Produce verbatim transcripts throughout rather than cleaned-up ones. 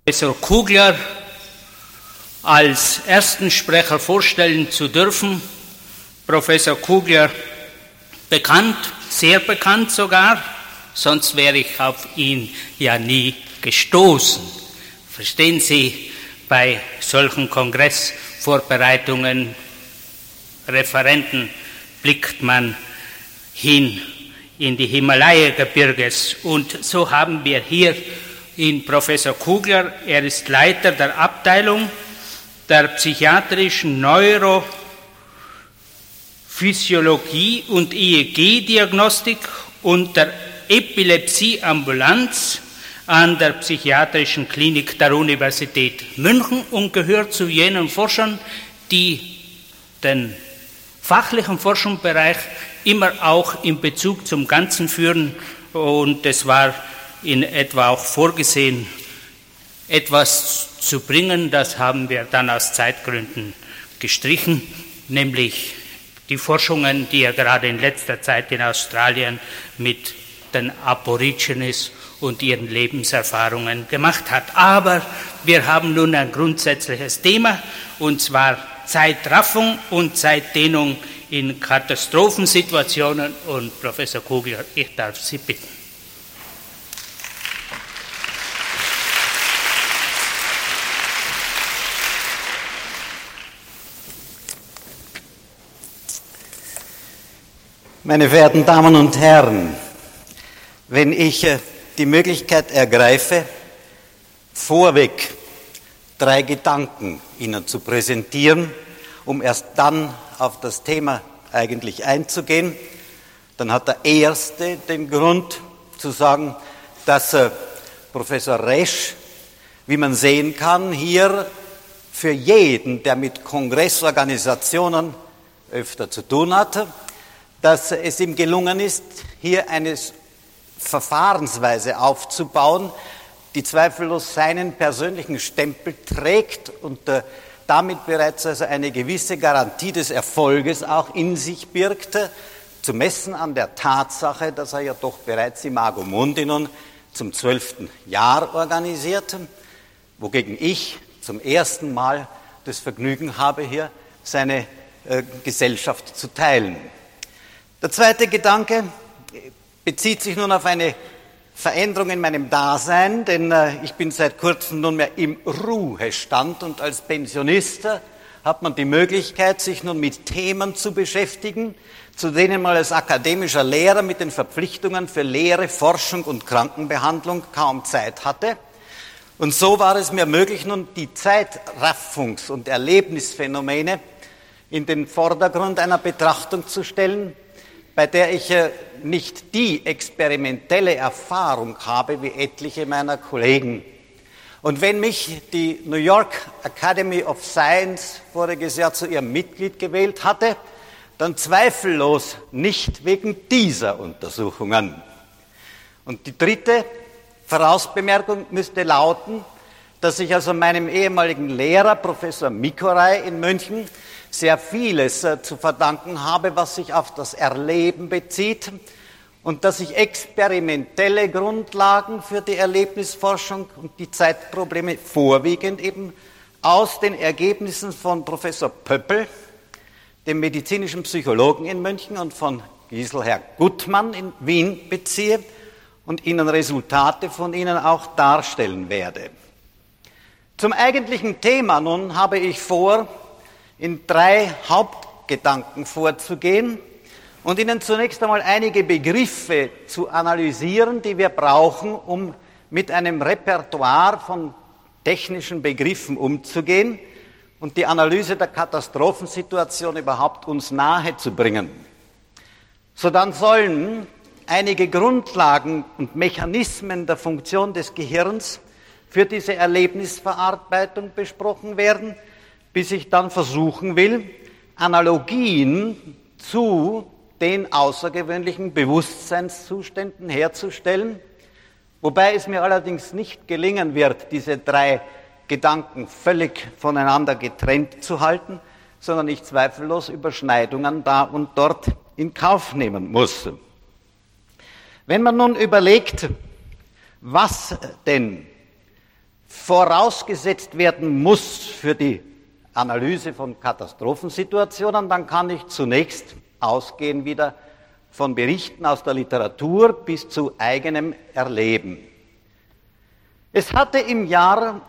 Professor Kugler als ersten Sprecher vorstellen zu dürfen. Professor Kugler, bekannt, sehr bekannt sogar, sonst wäre ich auf ihn ja nie gestoßen. Verstehen Sie, bei solchen Kongressvorbereitungen, Referenten blickt man hin in die Himalaya-Gebirges. Und so haben wir hier in Professor Kugler, er ist Leiter der Abteilung der psychiatrischen Neurophysiologie und E E G-Diagnostik und der Epilepsieambulanz an der Psychiatrischen Klinik der Universität München und gehört zu jenen Forschern, die den fachlichen Forschungsbereich immer auch in Bezug zum Ganzen führen, und es war in etwa auch vorgesehen, etwas zu bringen, das haben wir dann aus Zeitgründen gestrichen, nämlich die Forschungen, die er gerade in letzter Zeit in Australien mit den Aborigines und ihren Lebenserfahrungen gemacht hat. Aber wir haben nun ein grundsätzliches Thema, und zwar Zeitraffung und Zeitdehnung in Katastrophensituationen. Und Professor Kugler, ich darf Sie bitten. Meine verehrten Damen und Herren, wenn ich die Möglichkeit ergreife, vorweg drei Gedanken Ihnen zu präsentieren, um erst dann auf das Thema eigentlich einzugehen, dann hat der erste den Grund zu sagen, dass Professor Resch, wie man sehen kann, hier für jeden, der mit Kongressorganisationen öfter zu tun hatte, dass es ihm gelungen ist, hier eine Verfahrensweise aufzubauen, die zweifellos seinen persönlichen Stempel trägt und äh, damit bereits also eine gewisse Garantie des Erfolges auch in sich birgte, zu messen an der Tatsache, dass er ja doch bereits Imago Mundi nun zum zwölften Jahr organisierte, wogegen ich zum ersten Mal das Vergnügen habe, hier seine äh, Gesellschaft zu teilen. Der zweite Gedanke bezieht sich nun auf eine Veränderung in meinem Dasein, denn äh, ich bin seit kurzem nunmehr im Ruhestand, und als Pensionist hat man die Möglichkeit, sich nun mit Themen zu beschäftigen, zu denen man als akademischer Lehrer mit den Verpflichtungen für Lehre, Forschung und Krankenbehandlung kaum Zeit hatte. Und so war es mir möglich, nun die Zeitraffungs- und Erlebnisphänomene in den Vordergrund einer Betrachtung zu stellen, bei der ich nicht die experimentelle Erfahrung habe wie etliche meiner Kollegen. Und wenn mich die New York Academy of Science voriges Jahr zu ihrem Mitglied gewählt hatte, dann zweifellos nicht wegen dieser Untersuchungen. Und die dritte Vorausbemerkung müsste lauten, dass ich also meinem ehemaligen Lehrer, Professor Mikorai in München, sehr vieles äh, zu verdanken habe, was sich auf das Erleben bezieht, und dass ich experimentelle Grundlagen für die Erlebnisforschung und die Zeitprobleme vorwiegend eben aus den Ergebnissen von Professor Pöppel, dem medizinischen Psychologen in München, und von Giselher Gutmann in Wien beziehe und Ihnen Resultate von ihnen auch darstellen werde. Zum eigentlichen Thema nun habe ich vor, in drei Hauptgedanken vorzugehen und Ihnen zunächst einmal einige Begriffe zu analysieren, die wir brauchen, um mit einem Repertoire von technischen Begriffen umzugehen und die Analyse der Katastrophensituation überhaupt uns nahe zu bringen. Sodann sollen einige Grundlagen und Mechanismen der Funktion des Gehirns für diese Erlebnisverarbeitung besprochen werden, bis ich dann versuchen will, Analogien zu den außergewöhnlichen Bewusstseinszuständen herzustellen, wobei es mir allerdings nicht gelingen wird, diese drei Gedanken völlig voneinander getrennt zu halten, sondern ich zweifellos Überschneidungen da und dort in Kauf nehmen muss. Wenn man nun überlegt, was denn vorausgesetzt werden muss für die Analyse von Katastrophensituationen, dann kann ich zunächst ausgehen wieder von Berichten aus der Literatur bis zu eigenem Erleben. Es hatte im Jahr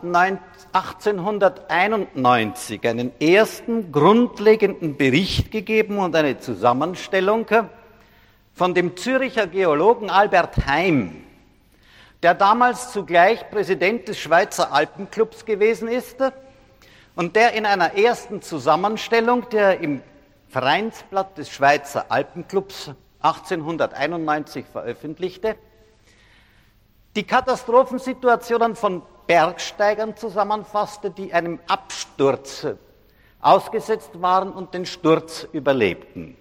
achtzehnhunderteinundneunzig einen ersten grundlegenden Bericht gegeben und eine Zusammenstellung von dem Züricher Geologen Albert Heim, der damals zugleich Präsident des Schweizer Alpenclubs gewesen ist und der in einer ersten Zusammenstellung, der im Vereinsblatt des Schweizer Alpenclubs achtzehnhunderteinundneunzig veröffentlichte, die Katastrophensituationen von Bergsteigern zusammenfasste, die einem Absturz ausgesetzt waren und den Sturz überlebten.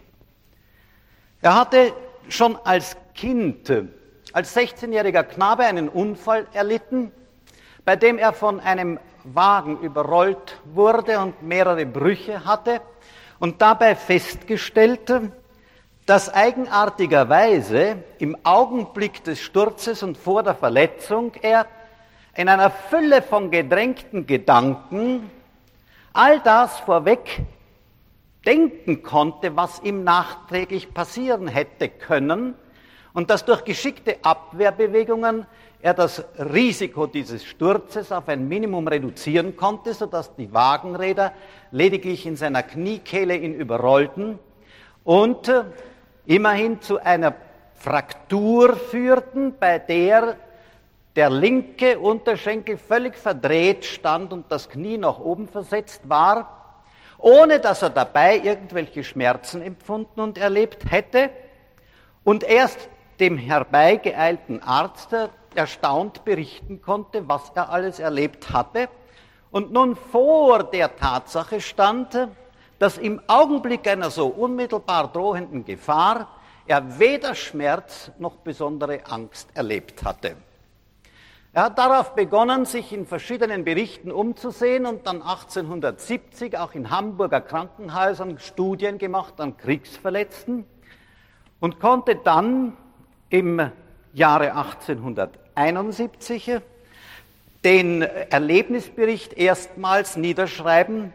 Er hatte schon als Kind, als sechzehnjähriger Knabe einen Unfall erlitten, bei dem er von einem Wagen überrollt wurde und mehrere Brüche hatte und dabei festgestellt, dass eigenartigerweise im Augenblick des Sturzes und vor der Verletzung er in einer Fülle von gedrängten Gedanken all das vorweg denken konnte, was ihm nachträglich passieren hätte können und dass durch geschickte Abwehrbewegungen er das Risiko dieses Sturzes auf ein Minimum reduzieren konnte, sodass die Wagenräder lediglich in seiner Kniekehle ihn überrollten und immerhin zu einer Fraktur führten, bei der der linke Unterschenkel völlig verdreht stand und das Knie nach oben versetzt war, ohne dass er dabei irgendwelche Schmerzen empfunden und erlebt hätte und erst dem herbeigeeilten Arzt erstaunt berichten konnte, was er alles erlebt hatte und nun vor der Tatsache stand, dass im Augenblick einer so unmittelbar drohenden Gefahr er weder Schmerz noch besondere Angst erlebt hatte. Er hat darauf begonnen, sich in verschiedenen Berichten umzusehen und dann achtzehnhundertsiebzig auch in Hamburger Krankenhäusern Studien gemacht an Kriegsverletzten und konnte dann im Jahre achtzehnhunderteinundsiebzig den Erlebnisbericht erstmals niederschreiben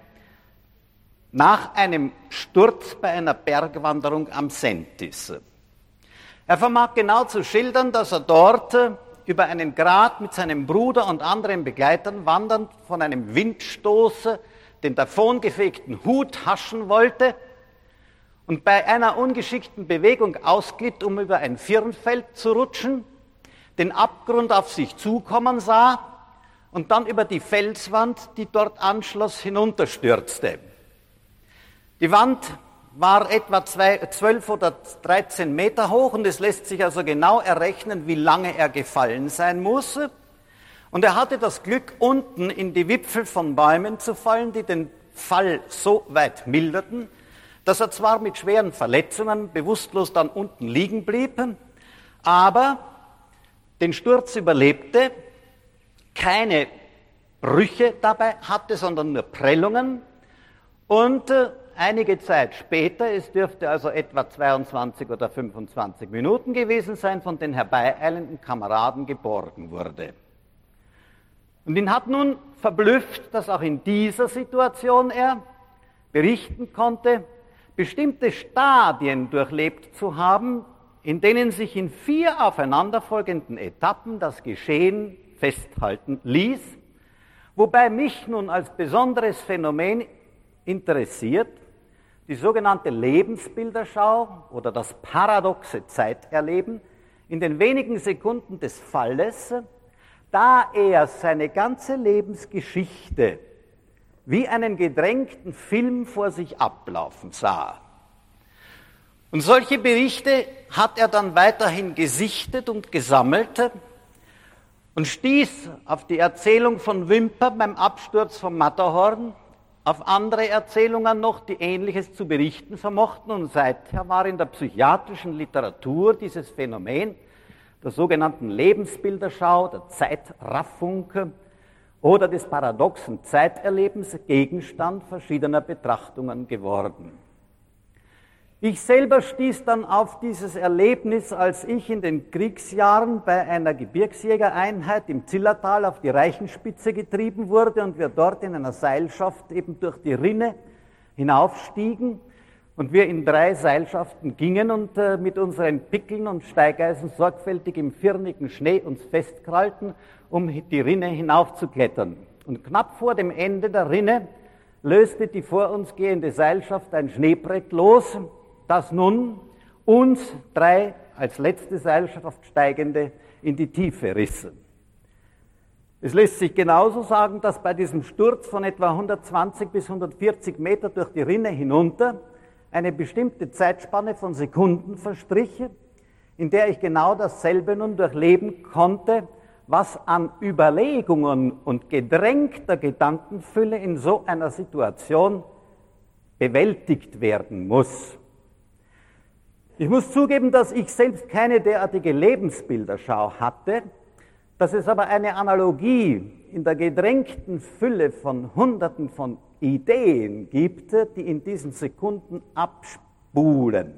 nach einem Sturz bei einer Bergwanderung am Sentis. Er vermag genau zu schildern, dass er dort über einen Grat mit seinem Bruder und anderen Begleitern wandernd von einem Windstoß den davongefegten Hut haschen wollte und bei einer ungeschickten Bewegung ausglitt, um über ein Firnfeld zu rutschen, den Abgrund auf sich zukommen sah und dann über die Felswand, die dort anschloss, hinunterstürzte. Die Wand war etwa zwölf oder dreizehn Meter hoch und es lässt sich also genau errechnen, wie lange er gefallen sein muss. Und er hatte das Glück, unten in die Wipfel von Bäumen zu fallen, die den Fall so weit milderten, dass er zwar mit schweren Verletzungen bewusstlos dann unten liegen blieb, aber den Sturz überlebte, keine Brüche dabei hatte, sondern nur Prellungen und äh, einige Zeit später, es dürfte also etwa zweiundzwanzig oder fünfundzwanzig Minuten gewesen sein, von den herbeieilenden Kameraden geborgen wurde. Und ihn hat nun verblüfft, dass auch in dieser Situation er berichten konnte, bestimmte Stadien durchlebt zu haben, in denen sich in vier aufeinanderfolgenden Etappen das Geschehen festhalten ließ, wobei mich nun als besonderes Phänomen interessiert die sogenannte Lebensbilderschau oder das paradoxe Zeiterleben in den wenigen Sekunden des Falles, da er seine ganze Lebensgeschichte wie einen gedrängten Film vor sich ablaufen sah. Und solche Berichte hat er dann weiterhin gesichtet und gesammelt und stieß auf die Erzählung von Whymper beim Absturz vom Matterhorn, auf andere Erzählungen noch, die Ähnliches zu berichten vermochten. Und seither war in der psychiatrischen Literatur dieses Phänomen der sogenannten Lebensbilderschau, der Zeitraffung oder des paradoxen Zeiterlebens Gegenstand verschiedener Betrachtungen geworden. Ich selber stieß dann auf dieses Erlebnis, als ich in den Kriegsjahren bei einer Gebirgsjägereinheit im Zillertal auf die Reichenspitze getrieben wurde und wir dort in einer Seilschaft eben durch die Rinne hinaufstiegen und wir in drei Seilschaften gingen und äh, mit unseren Pickeln und Steigeisen sorgfältig im firnigen Schnee uns festkrallten, um die Rinne hinaufzuklettern. Und knapp vor dem Ende der Rinne löste die vor uns gehende Seilschaft ein Schneebrett los, das nun uns drei als letzte Seilschaft Steigende in die Tiefe riss. Es lässt sich genauso sagen, dass bei diesem Sturz von etwa hundertzwanzig bis hundertvierzig Meter durch die Rinne hinunter eine bestimmte Zeitspanne von Sekunden verstrich, in der ich genau dasselbe nun durchleben konnte, was an Überlegungen und gedrängter Gedankenfülle in so einer Situation bewältigt werden muss. Ich muss zugeben, dass ich selbst keine derartige Lebensbilderschau hatte, dass es aber eine Analogie in der gedrängten Fülle von Hunderten von Ideen gibt, die in diesen Sekunden abspulen.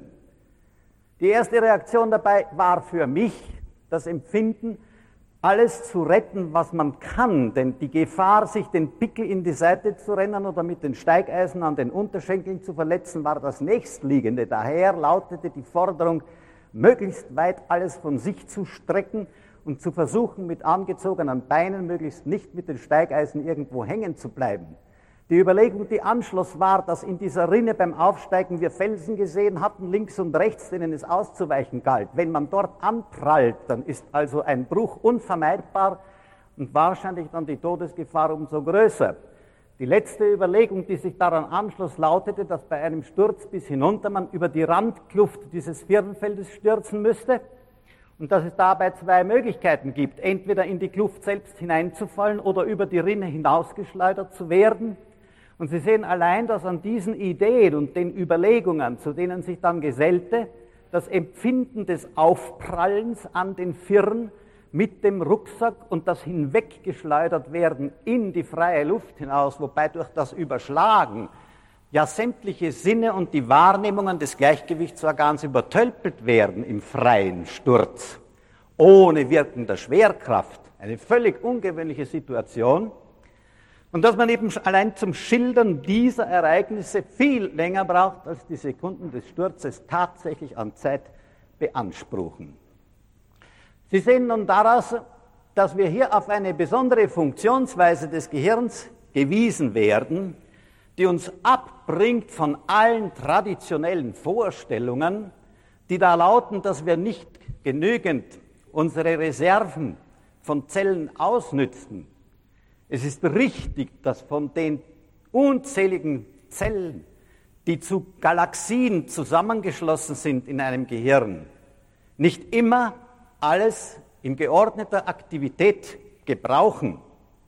Die erste Reaktion dabei war für mich das Empfinden, alles zu retten, was man kann, denn die Gefahr, sich den Pickel in die Seite zu rennen oder mit den Steigeisen an den Unterschenkeln zu verletzen, war das nächstliegende. Daher lautete die Forderung, möglichst weit alles von sich zu strecken und zu versuchen, mit angezogenen Beinen möglichst nicht mit den Steigeisen irgendwo hängen zu bleiben. Die Überlegung, die anschloss, war, dass in dieser Rinne beim Aufsteigen wir Felsen gesehen hatten, links und rechts, denen es auszuweichen galt. Wenn man dort anprallt, dann ist also ein Bruch unvermeidbar und wahrscheinlich dann die Todesgefahr umso größer. Die letzte Überlegung, die sich daran anschloss, lautete, dass bei einem Sturz bis hinunter man über die Randkluft dieses Firnfeldes stürzen müsste und dass es dabei zwei Möglichkeiten gibt, entweder in die Kluft selbst hineinzufallen oder über die Rinne hinausgeschleudert zu werden. Und Sie sehen allein, dass an diesen Ideen und den Überlegungen, zu denen sich dann gesellte, das Empfinden des Aufprallens an den Firn mit dem Rucksack und das Hinweggeschleudert werden in die freie Luft hinaus, wobei durch das Überschlagen ja sämtliche Sinne und die Wahrnehmungen des Gleichgewichtsorgans übertölpelt werden im freien Sturz, ohne Wirken der Schwerkraft. Eine völlig ungewöhnliche Situation. Und dass man eben allein zum Schildern dieser Ereignisse viel länger braucht, als die Sekunden des Sturzes tatsächlich an Zeit beanspruchen. Sie sehen nun daraus, dass wir hier auf eine besondere Funktionsweise des Gehirns gewiesen werden, die uns abbringt von allen traditionellen Vorstellungen, die da lauten, dass wir nicht genügend unsere Reserven von Zellen ausnützen. Es ist richtig, dass von den unzähligen Zellen, die zu Galaxien zusammengeschlossen sind in einem Gehirn, nicht immer alles in geordneter Aktivität gebrauchen.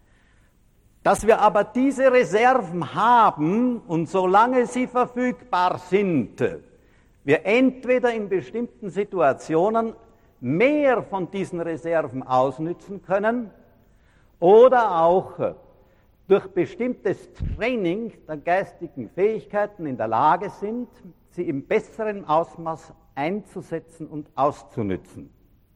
Dass wir aber diese Reserven haben und solange sie verfügbar sind, wir entweder in bestimmten Situationen mehr von diesen Reserven ausnützen können oder auch durch bestimmtes Training der geistigen Fähigkeiten in der Lage sind, sie im besseren Ausmaß einzusetzen und auszunützen.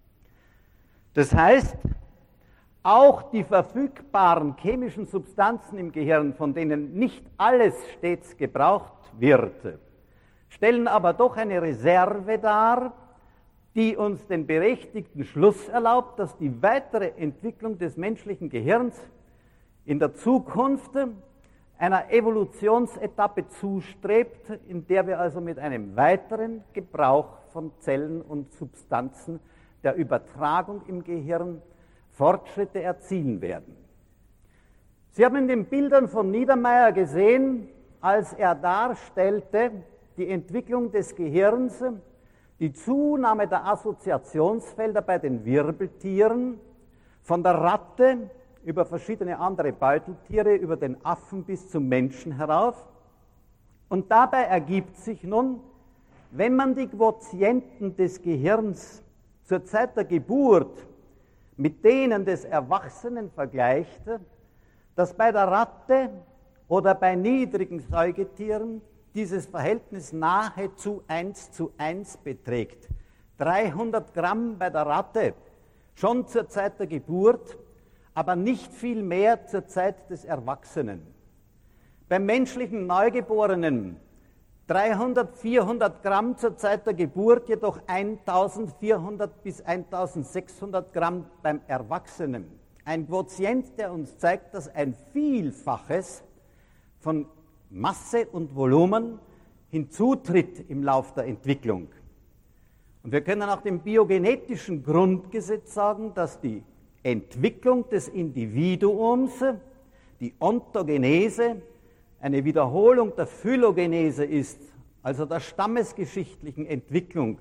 Das heißt, auch die verfügbaren chemischen Substanzen im Gehirn, von denen nicht alles stets gebraucht wird, stellen aber doch eine Reserve dar, die uns den berechtigten Schluss erlaubt, dass die weitere Entwicklung des menschlichen Gehirns in der Zukunft einer Evolutionsetappe zustrebt, in der wir also mit einem weiteren Gebrauch von Zellen und Substanzen der Übertragung im Gehirn Fortschritte erzielen werden. Sie haben in den Bildern von Niedermeyer gesehen, als er darstellte, die Entwicklung des Gehirns, die Zunahme der Assoziationsfelder bei den Wirbeltieren, von der Ratte über verschiedene andere Beuteltiere, über den Affen bis zum Menschen herauf. Und dabei ergibt sich nun, wenn man die Quotienten des Gehirns zur Zeit der Geburt mit denen des Erwachsenen vergleicht, dass bei der Ratte oder bei niedrigen Säugetieren dieses Verhältnis nahezu eins zu eins beträgt. dreihundert Gramm bei der Ratte, schon zur Zeit der Geburt, aber nicht viel mehr zur Zeit des Erwachsenen. Beim menschlichen Neugeborenen dreihundert, vierhundert Gramm zur Zeit der Geburt, jedoch eintausendvierhundert bis eintausendsechshundert Gramm beim Erwachsenen. Ein Quotient, der uns zeigt, dass ein Vielfaches von Masse und Volumen hinzutritt im Lauf der Entwicklung. Und wir können nach dem biogenetischen Grundgesetz sagen, dass die Entwicklung des Individuums, die Ontogenese, eine Wiederholung der Phylogenese ist, also der stammesgeschichtlichen Entwicklung.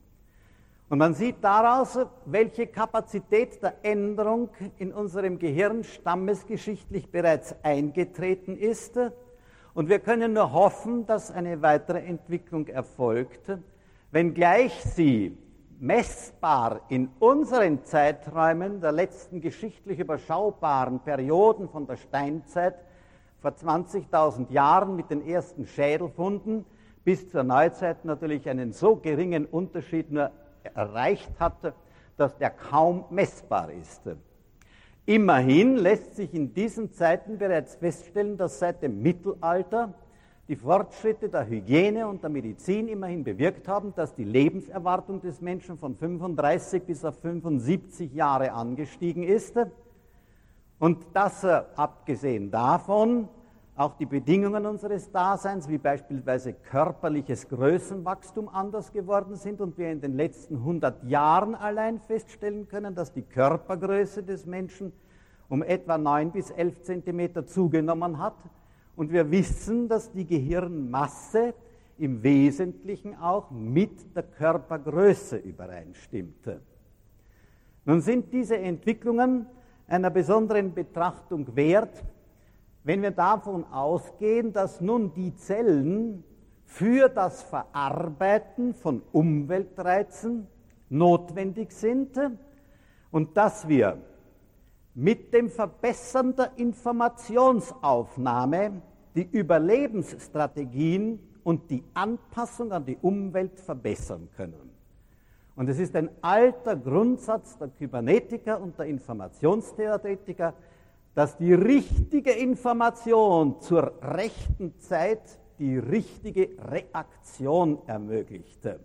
Und man sieht daraus, welche Kapazität der Änderung in unserem Gehirn stammesgeschichtlich bereits eingetreten ist. Und wir können nur hoffen, dass eine weitere Entwicklung erfolgt, wenngleich sie messbar in unseren Zeiträumen der letzten geschichtlich überschaubaren Perioden von der Steinzeit vor zwanzigtausend Jahren mit den ersten Schädelfunden bis zur Neuzeit natürlich einen so geringen Unterschied nur erreicht hatte, dass der kaum messbar ist. Immerhin lässt sich in diesen Zeiten bereits feststellen, dass seit dem Mittelalter die Fortschritte der Hygiene und der Medizin immerhin bewirkt haben, dass die Lebenserwartung des Menschen von fünfunddreißig bis auf fünfundsiebzig Jahre angestiegen ist und dass äh, abgesehen davon auch die Bedingungen unseres Daseins, wie beispielsweise körperliches Größenwachstum, anders geworden sind und wir in den letzten hundert Jahren allein feststellen können, dass die Körpergröße des Menschen um etwa neun bis elf Zentimeter zugenommen hat. Und wir wissen, dass die Gehirnmasse im Wesentlichen auch mit der Körpergröße übereinstimmt. Nun sind diese Entwicklungen einer besonderen Betrachtung wert, wenn wir davon ausgehen, dass nun die Zellen für das Verarbeiten von Umweltreizen notwendig sind und dass wir mit dem Verbessern der Informationsaufnahme die Überlebensstrategien und die Anpassung an die Umwelt verbessern können. Und es ist ein alter Grundsatz der Kybernetiker und der Informationstheoretiker, dass die richtige Information zur rechten Zeit die richtige Reaktion ermöglichte.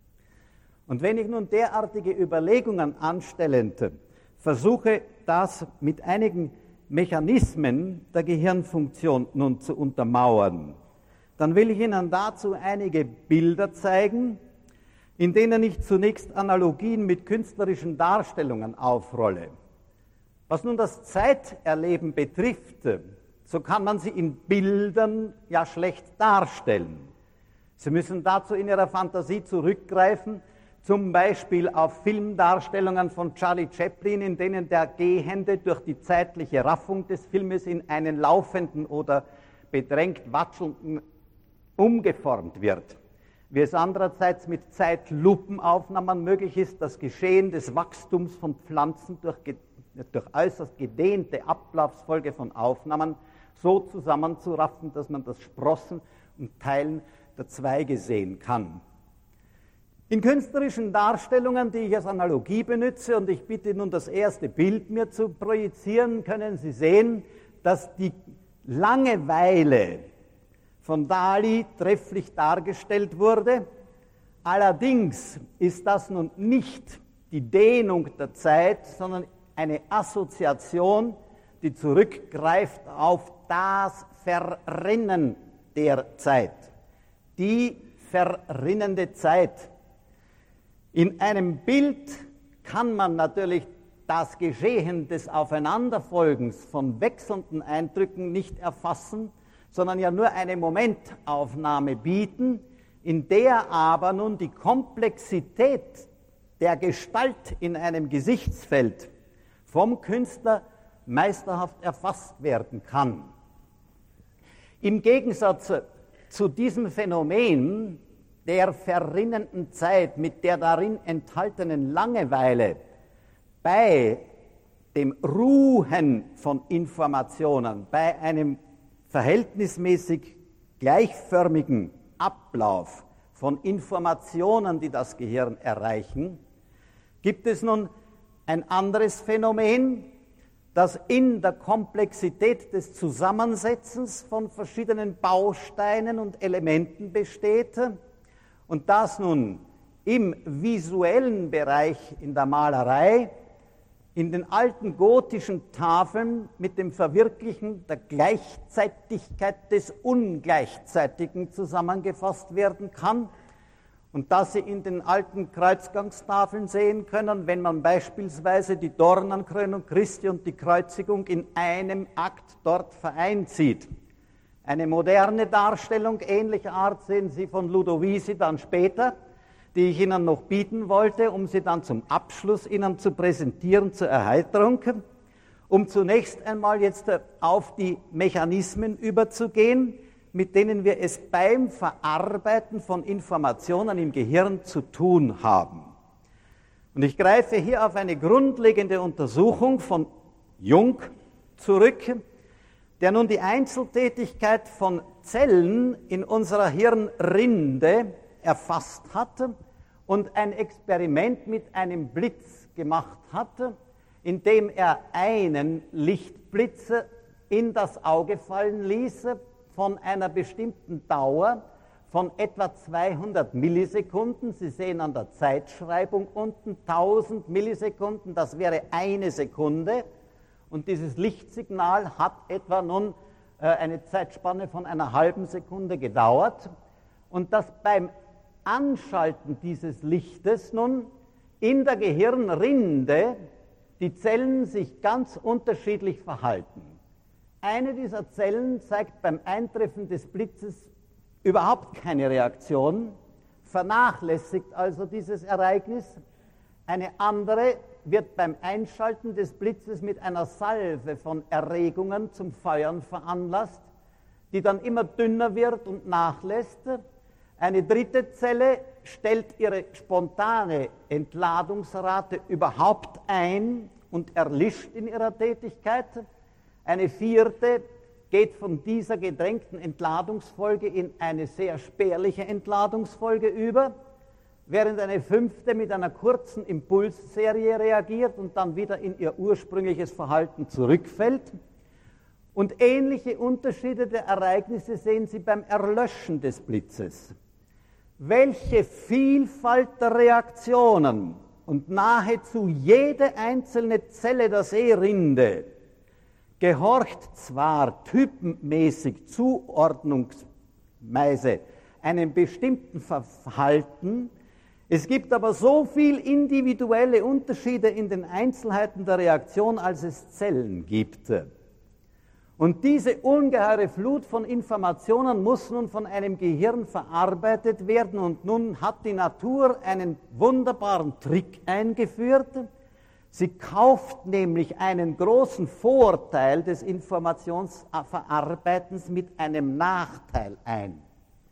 Und wenn ich nun derartige Überlegungen anstellend versuche, das mit einigen Mechanismen der Gehirnfunktion nun zu untermauern, dann will ich Ihnen dazu einige Bilder zeigen, in denen ich zunächst Analogien mit künstlerischen Darstellungen aufrolle. Was nun das Zeiterleben betrifft, so kann man sie in Bildern ja schlecht darstellen. Sie müssen dazu in Ihrer Fantasie zurückgreifen, zum Beispiel auf Filmdarstellungen von Charlie Chaplin, in denen der Gehende durch die zeitliche Raffung des Filmes in einen laufenden oder bedrängt watschelnden umgeformt wird. Wie es andererseits mit Zeitlupenaufnahmen möglich ist, das Geschehen des Wachstums von Pflanzen durch durch äußerst gedehnte Ablaufsfolge von Aufnahmen so zusammenzuraffen, dass man das Sprossen und Teilen der Zweige sehen kann. In künstlerischen Darstellungen, die ich als Analogie benutze, und ich bitte nun das erste Bild mir zu projizieren, können Sie sehen, dass die Langeweile von Dali trefflich dargestellt wurde. Allerdings ist das nun nicht die Dehnung der Zeit, sondern eine Assoziation, die zurückgreift auf das Verrinnen der Zeit. Die verrinnende Zeit. In einem Bild kann man natürlich das Geschehen des Aufeinanderfolgens von wechselnden Eindrücken nicht erfassen, sondern ja nur eine Momentaufnahme bieten, in der aber nun die Komplexität der Gestalt in einem Gesichtsfeld vom Künstler meisterhaft erfasst werden kann. Im Gegensatz zu diesem Phänomen der verrinnenden Zeit mit der darin enthaltenen Langeweile bei dem Ruhen von Informationen, bei einem verhältnismäßig gleichförmigen Ablauf von Informationen, die das Gehirn erreichen, gibt es nun ein anderes Phänomen, das in der Komplexität des Zusammensetzens von verschiedenen Bausteinen und Elementen besteht und das nun im visuellen Bereich in der Malerei in den alten gotischen Tafeln mit dem Verwirklichen der Gleichzeitigkeit des Ungleichzeitigen zusammengefasst werden kann und dass Sie in den alten Kreuzgangstafeln sehen können, wenn man beispielsweise die Dornenkrönung Christi und die Kreuzigung in einem Akt dort vereint sieht. Eine moderne Darstellung ähnlicher Art sehen Sie von Ludovisi dann später, die ich Ihnen noch bieten wollte, um sie dann zum Abschluss Ihnen zu präsentieren, zur Erheiterung, um zunächst einmal jetzt auf die Mechanismen überzugehen, mit denen wir es beim Verarbeiten von Informationen im Gehirn zu tun haben. Und ich greife hier auf eine grundlegende Untersuchung von Jung zurück, der nun die Einzeltätigkeit von Zellen in unserer Hirnrinde erfasst hatte und ein Experiment mit einem Blitz gemacht hatte, indem er einen Lichtblitz in das Auge fallen ließ von einer bestimmten Dauer von etwa zweihundert Millisekunden. Sie sehen an der Zeitschreibung unten tausend Millisekunden, das wäre eine Sekunde. Und dieses Lichtsignal hat etwa nun äh, eine Zeitspanne von einer halben Sekunde gedauert. Und dass beim Anschalten dieses Lichtes nun in der Gehirnrinde die Zellen sich ganz unterschiedlich verhalten. Eine dieser Zellen zeigt beim Eintreffen des Blitzes überhaupt keine Reaktion, vernachlässigt also dieses Ereignis. Eine andere wird beim Einschalten des Blitzes mit einer Salve von Erregungen zum Feuern veranlasst, die dann immer dünner wird und nachlässt. Eine dritte Zelle stellt ihre spontane Entladungsrate überhaupt ein und erlischt in ihrer Tätigkeit. Eine vierte geht von dieser gedrängten Entladungsfolge in eine sehr spärliche Entladungsfolge über, während eine fünfte mit einer kurzen Impulsserie reagiert und dann wieder in ihr ursprüngliches Verhalten zurückfällt. Und ähnliche Unterschiede der Ereignisse sehen Sie beim Erlöschen des Blitzes. Welche Vielfalt der Reaktionen und nahezu jede einzelne Zelle der Sehrinde gehorcht zwar typenmäßig zuordnungsweise einem bestimmten Verhalten, es gibt aber so viel individuelle Unterschiede in den Einzelheiten der Reaktion, als es Zellen gibt. Und diese ungeheure Flut von Informationen muss nun von einem Gehirn verarbeitet werden. Und nun hat die Natur einen wunderbaren Trick eingeführt. Sie kauft nämlich einen großen Vorteil des Informationsverarbeitens mit einem Nachteil ein.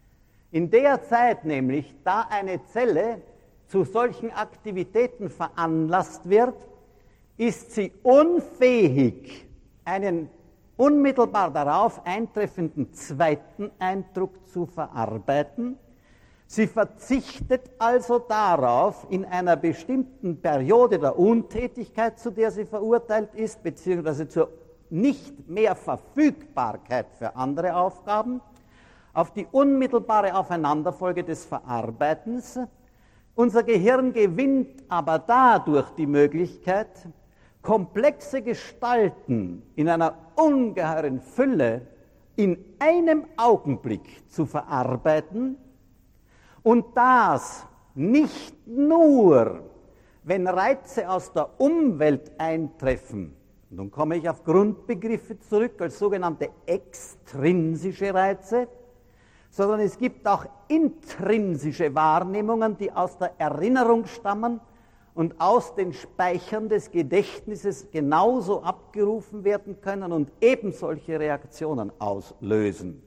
In der Zeit nämlich, da eine Zelle zu solchen Aktivitäten veranlasst wird, ist sie unfähig, einen unmittelbar darauf eintreffenden zweiten Eindruck zu verarbeiten. Sie verzichtet also darauf, in einer bestimmten Periode der Untätigkeit, zu der sie verurteilt ist, beziehungsweise zur nicht mehr Verfügbarkeit für andere Aufgaben, auf die unmittelbare Aufeinanderfolge des Verarbeitens. Unser Gehirn gewinnt aber dadurch die Möglichkeit, komplexe Gestalten in einer ungeheuren Fülle in einem Augenblick zu verarbeiten und das nicht nur, wenn Reize aus der Umwelt eintreffen. Nun komme ich auf Grundbegriffe zurück als sogenannte extrinsische Reize, sondern es gibt auch intrinsische Wahrnehmungen, die aus der Erinnerung stammen und aus den Speichern des Gedächtnisses genauso abgerufen werden können und eben solche Reaktionen auslösen.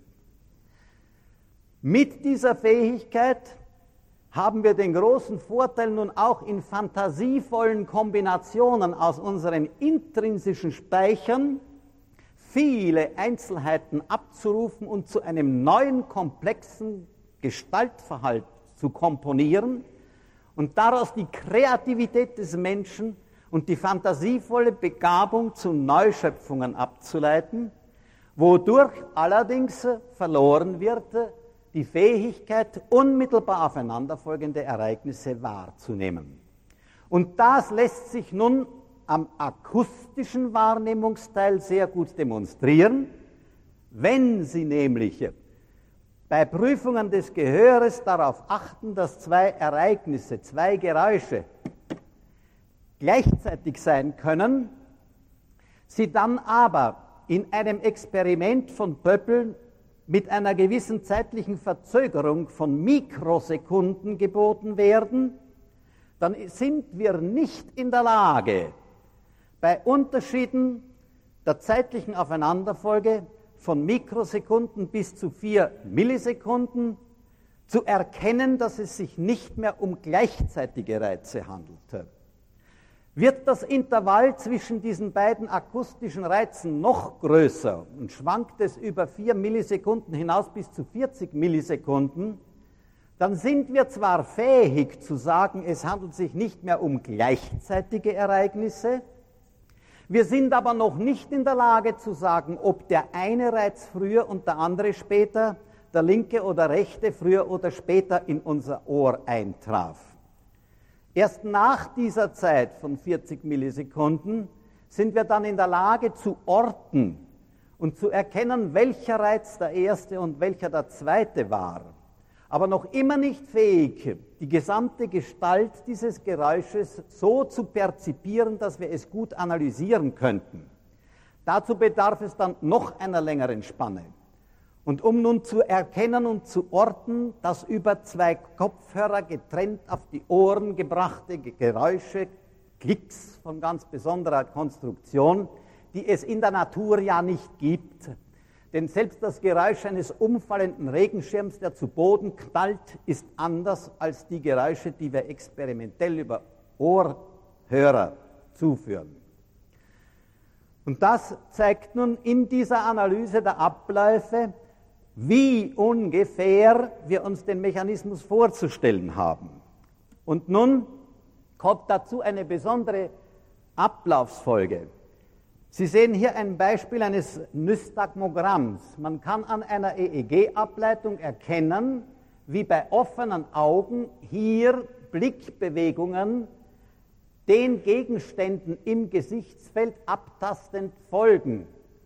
Mit dieser Fähigkeit haben wir den großen Vorteil, nun auch in fantasievollen Kombinationen aus unseren intrinsischen Speichern viele Einzelheiten abzurufen und zu einem neuen, komplexen Gestaltverhalten zu komponieren und daraus die Kreativität des Menschen und die fantasievolle Begabung zu Neuschöpfungen abzuleiten, wodurch allerdings verloren wird die Fähigkeit, unmittelbar aufeinanderfolgende Ereignisse wahrzunehmen. Und das lässt sich nun am akustischen Wahrnehmungsteil sehr gut demonstrieren, wenn Sie nämlich bei Prüfungen des Gehöres darauf achten, dass zwei Ereignisse, zwei Geräusche gleichzeitig sein können, Sie dann aber in einem Experiment von Pöppel mit einer gewissen zeitlichen Verzögerung von Mikrosekunden geboten werden, dann sind wir nicht in der Lage, bei Unterschieden der zeitlichen Aufeinanderfolge von Mikrosekunden bis zu vier Millisekunden zu erkennen, dass es sich nicht mehr um gleichzeitige Reize handelt. Wird das Intervall zwischen diesen beiden akustischen Reizen noch größer und schwankt es über vier Millisekunden hinaus bis zu vierzig Millisekunden, dann sind wir zwar fähig zu sagen, es handelt sich nicht mehr um gleichzeitige Ereignisse, wir sind aber noch nicht in der Lage zu sagen, ob der eine Reiz früher und der andere später, der linke oder rechte früher oder später in unser Ohr eintraf. Erst nach dieser Zeit von vierzig Millisekunden sind wir dann in der Lage zu orten und zu erkennen, welcher Reiz der erste und welcher der zweite war, aber noch immer nicht fähig, die gesamte Gestalt dieses Geräusches so zu perzipieren, dass wir es gut analysieren könnten. Dazu bedarf es dann noch einer längeren Spanne. Und um nun zu erkennen und zu orten, dass über zwei Kopfhörer getrennt auf die Ohren gebrachte Geräusche, Klicks von ganz besonderer Konstruktion, die es in der Natur ja nicht gibt, denn selbst das Geräusch eines umfallenden Regenschirms, der zu Boden knallt, ist anders als die Geräusche, die wir experimentell über Ohrhörer zuführen. Und das zeigt nun in dieser Analyse der Abläufe, wie ungefähr wir uns den Mechanismus vorzustellen haben. Und nun kommt dazu eine besondere Ablaufsfolge. Sie sehen hier ein Beispiel eines Nystagmogramms. Man kann an einer E E G-Ableitung erkennen, wie bei offenen Augen hier Blickbewegungen den Gegenständen im Gesichtsfeld abtastend folgen.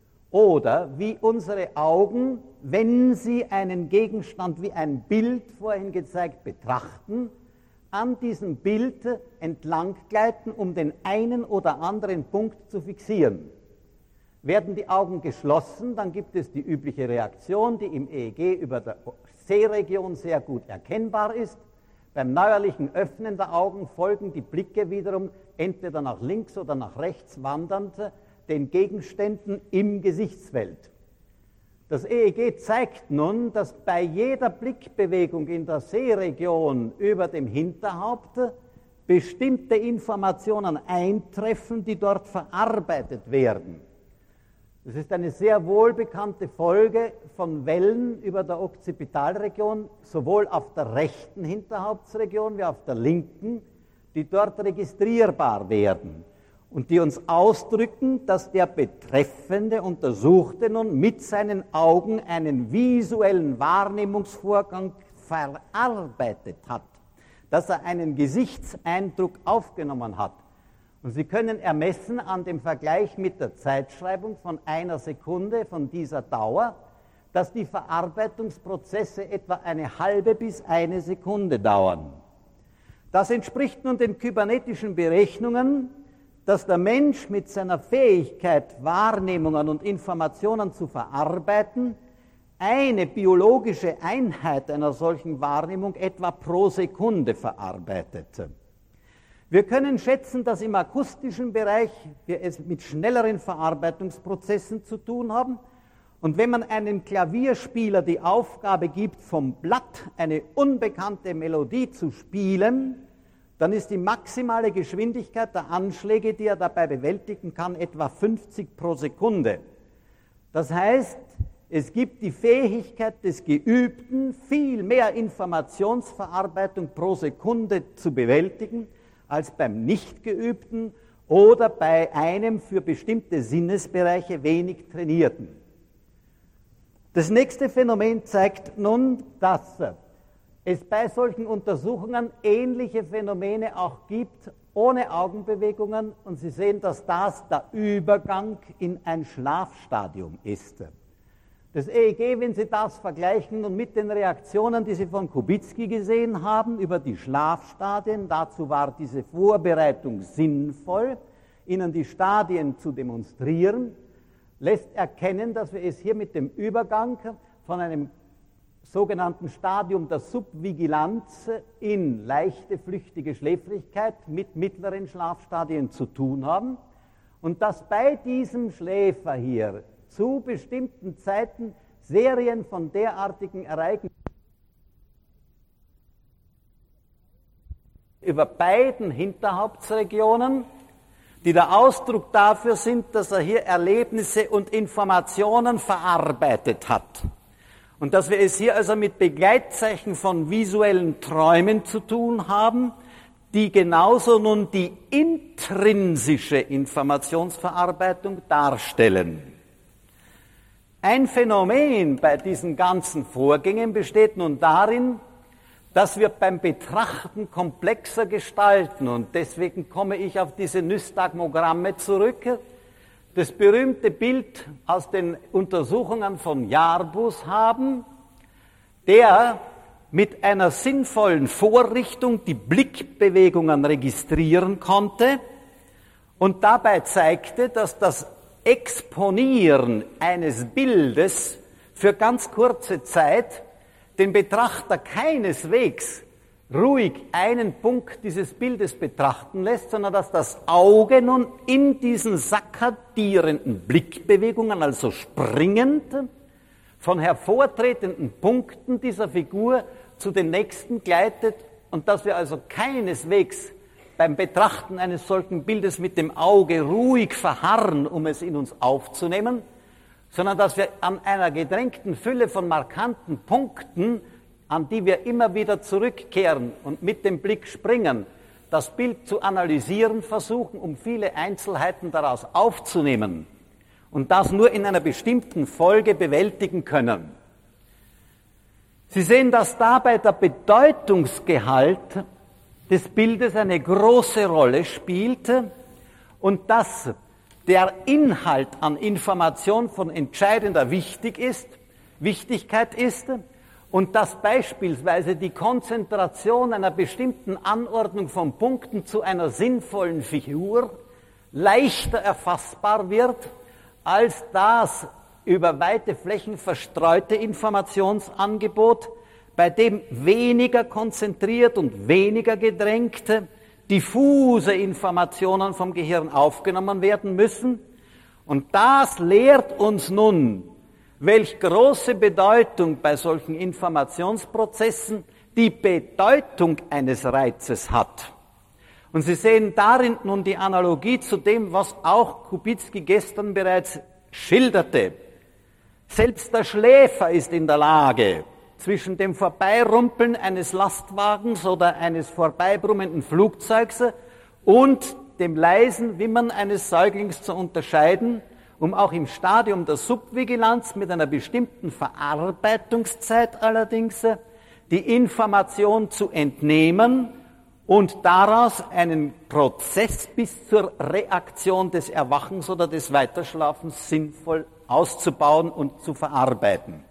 Oder wie unsere Augen, wenn sie einen Gegenstand wie ein Bild vorhin gezeigt betrachten, an diesem Bild entlang gleiten, um den einen oder anderen Punkt zu fixieren. Werden die Augen geschlossen, dann gibt es die übliche Reaktion, die im E E G über der Sehregion sehr gut erkennbar ist. Beim neuerlichen Öffnen der Augen folgen die Blicke wiederum entweder nach links oder nach rechts wandernd den Gegenständen im Gesichtsfeld. Das E E G zeigt nun, dass bei jeder Blickbewegung in der Sehregion über dem Hinterhaupt bestimmte Informationen eintreffen, die dort verarbeitet werden. Das ist eine sehr wohlbekannte Folge von Wellen über der Okzipitalregion, sowohl auf der rechten Hinterhauptsregion wie auf der linken, die dort registrierbar werden und die uns ausdrücken, dass der betreffende Untersuchte nun mit seinen Augen einen visuellen Wahrnehmungsvorgang verarbeitet hat, dass er einen Gesichtseindruck aufgenommen hat. Und Sie können ermessen an dem Vergleich mit der Zeitschreibung von einer Sekunde von dieser Dauer, dass die Verarbeitungsprozesse etwa eine halbe bis eine Sekunde dauern. Das entspricht nun den kybernetischen Berechnungen, dass der Mensch mit seiner Fähigkeit, Wahrnehmungen und Informationen zu verarbeiten, eine biologische Einheit einer solchen Wahrnehmung etwa pro Sekunde verarbeitet. Wir können schätzen, dass im akustischen Bereich wir es mit schnelleren Verarbeitungsprozessen zu tun haben. Und wenn man einem Klavierspieler die Aufgabe gibt, vom Blatt eine unbekannte Melodie zu spielen, dann ist die maximale Geschwindigkeit der Anschläge, die er dabei bewältigen kann, etwa fünfzig pro Sekunde. Das heißt, Es gibt die Fähigkeit des Geübten, viel mehr Informationsverarbeitung pro Sekunde zu bewältigen, als beim Nichtgeübten oder bei einem für bestimmte Sinnesbereiche wenig Trainierten. Das nächste Phänomen zeigt nun, dass es bei solchen Untersuchungen ähnliche Phänomene auch gibt, ohne Augenbewegungen, und Sie sehen, dass das der Übergang in ein Schlafstadium ist. Das E E G, wenn Sie das vergleichen und mit den Reaktionen, die Sie von Kubicki gesehen haben, über die Schlafstadien, dazu war diese Vorbereitung sinnvoll, Ihnen die Stadien zu demonstrieren, lässt erkennen, dass wir es hier mit dem Übergang von einem sogenannten Stadium der Subvigilanz in leichte, flüchtige Schläfrigkeit mit mittleren Schlafstadien zu tun haben und dass bei diesem Schläfer hier zu bestimmten Zeiten Serien von derartigen Ereignissen über beiden Hinterhauptsregionen, die der Ausdruck dafür sind, dass er hier Erlebnisse und Informationen verarbeitet hat. Und dass wir es hier also mit Begleitzeichen von visuellen Träumen zu tun haben, die genauso nun die intrinsische Informationsverarbeitung darstellen. Ein Phänomen bei diesen ganzen Vorgängen besteht nun darin, dass wir beim Betrachten komplexer gestalten, und deswegen komme ich auf diese Nystagmogramme zurück, das berühmte Bild aus den Untersuchungen von Yarbus haben, der mit einer sinnvollen Vorrichtung die Blickbewegungen registrieren konnte und dabei zeigte, dass das Exponieren eines Bildes für ganz kurze Zeit den Betrachter keineswegs ruhig einen Punkt dieses Bildes betrachten lässt, sondern dass das Auge nun in diesen sakkadierenden Blickbewegungen, also springend, von hervortretenden Punkten dieser Figur zu den nächsten gleitet und dass wir also keineswegs beim Betrachten eines solchen Bildes mit dem Auge ruhig verharren, um es in uns aufzunehmen, sondern dass wir an einer gedrängten Fülle von markanten Punkten, an die wir immer wieder zurückkehren und mit dem Blick springen, das Bild zu analysieren versuchen, um viele Einzelheiten daraus aufzunehmen und das nur in einer bestimmten Folge bewältigen können. Sie sehen, dass dabei der Bedeutungsgehalt des Bildes eine große Rolle spielte und dass der Inhalt an Information von entscheidender Wichtig ist, Wichtigkeit ist und dass beispielsweise die Konzentration einer bestimmten Anordnung von Punkten zu einer sinnvollen Figur leichter erfassbar wird, als das über weite Flächen verstreute Informationsangebot, bei dem weniger konzentriert und weniger gedrängte, diffuse Informationen vom Gehirn aufgenommen werden müssen. Und das lehrt uns nun, welch große Bedeutung bei solchen Informationsprozessen die Bedeutung eines Reizes hat. Und Sie sehen darin nun die Analogie zu dem, was auch Kubicki gestern bereits schilderte. Selbst der Schläfer ist in der Lage, zwischen dem Vorbeirumpeln eines Lastwagens oder eines vorbeibrummenden Flugzeugs und dem leisen Wimmern eines Säuglings zu unterscheiden, um auch im Stadium der Subvigilanz mit einer bestimmten Verarbeitungszeit allerdings die Information zu entnehmen und daraus einen Prozess bis zur Reaktion des Erwachens oder des Weiterschlafens sinnvoll auszubauen und zu verarbeiten.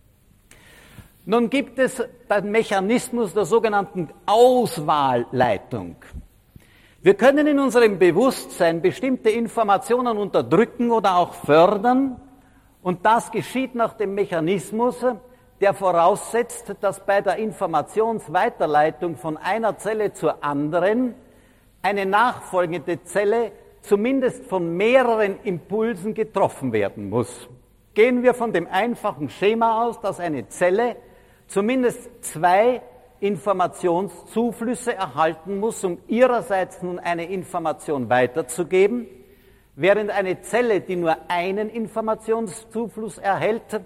Nun gibt es den Mechanismus der sogenannten Auswahlleitung. Wir können in unserem Bewusstsein bestimmte Informationen unterdrücken oder auch fördern, und das geschieht nach dem Mechanismus, der voraussetzt, dass bei der Informationsweiterleitung von einer Zelle zur anderen eine nachfolgende Zelle zumindest von mehreren Impulsen getroffen werden muss. Gehen wir von dem einfachen Schema aus, dass eine Zelle zumindest zwei Informationszuflüsse erhalten muss, um ihrerseits nun eine Information weiterzugeben, während eine Zelle, die nur einen Informationszufluss erhält,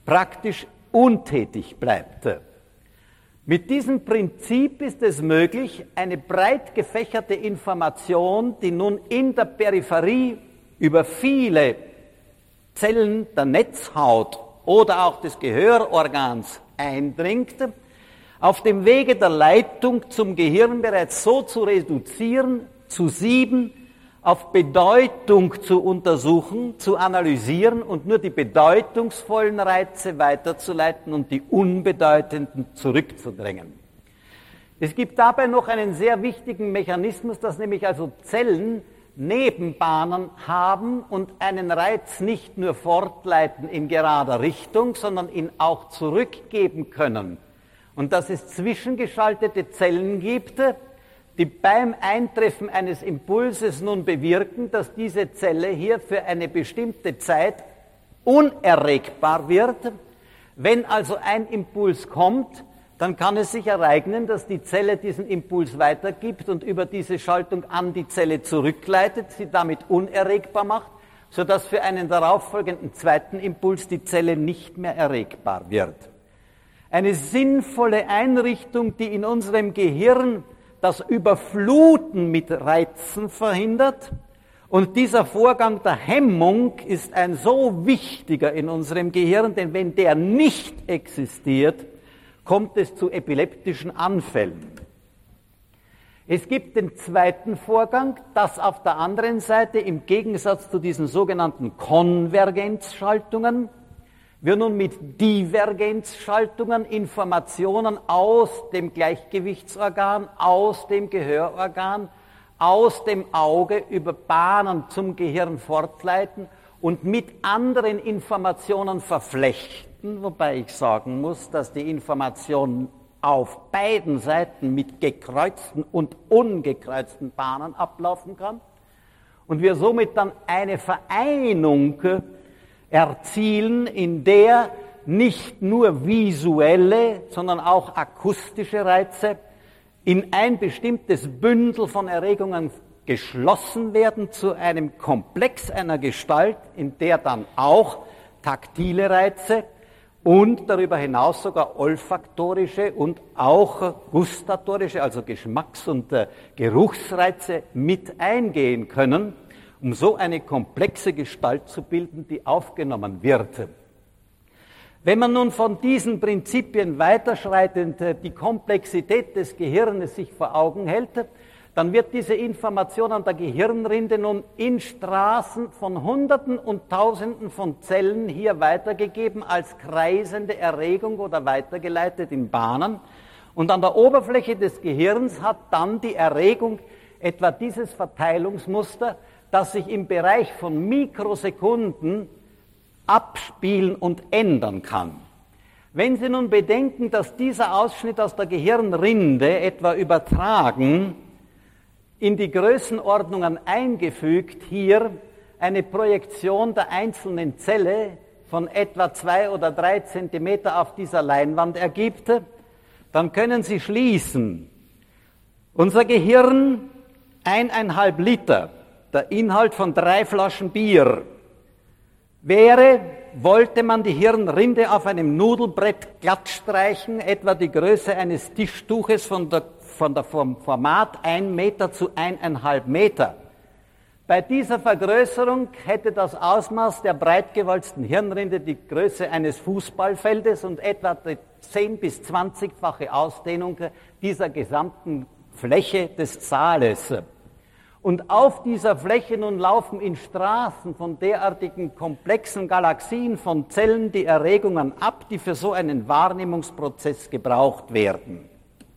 praktisch untätig bleibt. Mit diesem Prinzip ist es möglich, eine breit gefächerte Information, die nun in der Peripherie über viele Zellen der Netzhaut oder auch des Gehörorgans eindringt, auf dem Wege der Leitung zum Gehirn bereits so zu reduzieren, zu sieben, auf Bedeutung zu untersuchen, zu analysieren und nur die bedeutungsvollen Reize weiterzuleiten und die unbedeutenden zurückzudrängen. Es gibt dabei noch einen sehr wichtigen Mechanismus, dass nämlich also Zellen Nebenbahnen haben und einen Reiz nicht nur fortleiten in gerader Richtung, sondern ihn auch zurückgeben können. Und dass es zwischengeschaltete Zellen gibt, die beim Eintreffen eines Impulses nun bewirken, dass diese Zelle hier für eine bestimmte Zeit unerregbar wird. Wenn also ein Impuls kommt, dann kann es sich ereignen, dass die Zelle diesen Impuls weitergibt und über diese Schaltung an die Zelle zurückleitet, sie damit unerregbar macht, sodass für einen darauffolgenden zweiten Impuls die Zelle nicht mehr erregbar wird. Eine sinnvolle Einrichtung, die in unserem Gehirn das Überfluten mit Reizen verhindert. Und dieser Vorgang der Hemmung ist ein so wichtiger in unserem Gehirn, denn wenn der nicht existiert, kommt es zu epileptischen Anfällen. Es gibt den zweiten Vorgang, dass auf der anderen Seite im Gegensatz zu diesen sogenannten Konvergenzschaltungen wir nun mit Divergenzschaltungen Informationen aus dem Gleichgewichtsorgan, aus dem Gehörorgan, aus dem Auge über Bahnen zum Gehirn fortleiten und mit anderen Informationen verflechten, wobei ich sagen muss, dass die Information auf beiden Seiten mit gekreuzten und ungekreuzten Bahnen ablaufen kann und wir somit dann eine Vereinung erzielen, in der nicht nur visuelle, sondern auch akustische Reize in ein bestimmtes Bündel von Erregungen geschlossen werden zu einem Komplex einer Gestalt, in der dann auch taktile Reize und darüber hinaus sogar olfaktorische und auch gustatorische, also Geschmacks- und äh, Geruchsreize mit eingehen können, um so eine komplexe Gestalt zu bilden, die aufgenommen wird. Wenn man nun von diesen Prinzipien weiterschreitend die Komplexität des Gehirnes sich vor Augen hält, dann wird diese Information an der Gehirnrinde nun in Straßen von Hunderten und Tausenden von Zellen hier weitergegeben als kreisende Erregung oder weitergeleitet in Bahnen. Und an der Oberfläche des Gehirns hat dann die Erregung etwa dieses Verteilungsmuster, das sich im Bereich von Mikrosekunden abspielen und ändern kann. Wenn Sie nun bedenken, dass dieser Ausschnitt aus der Gehirnrinde etwa übertragen in die Größenordnungen eingefügt hier eine Projektion der einzelnen Zelle von etwa zwei oder drei Zentimeter auf dieser Leinwand ergibt, dann können Sie schließen, unser Gehirn eineinhalb Liter, der Inhalt von drei Flaschen Bier, wäre, wollte man die Hirnrinde auf einem Nudelbrett glatt streichen, etwa die Größe eines Tischtuches von der, von der vom Format ein Meter zu eineinhalb Meter. Bei dieser Vergrößerung hätte das Ausmaß der breitgewalzten Hirnrinde die Größe eines Fußballfeldes und etwa die zehn- bis zwanzigfache Ausdehnung dieser gesamten Fläche des Saales. Und auf dieser Fläche nun laufen in Straßen von derartigen komplexen Galaxien von Zellen die Erregungen ab, die für so einen Wahrnehmungsprozess gebraucht werden.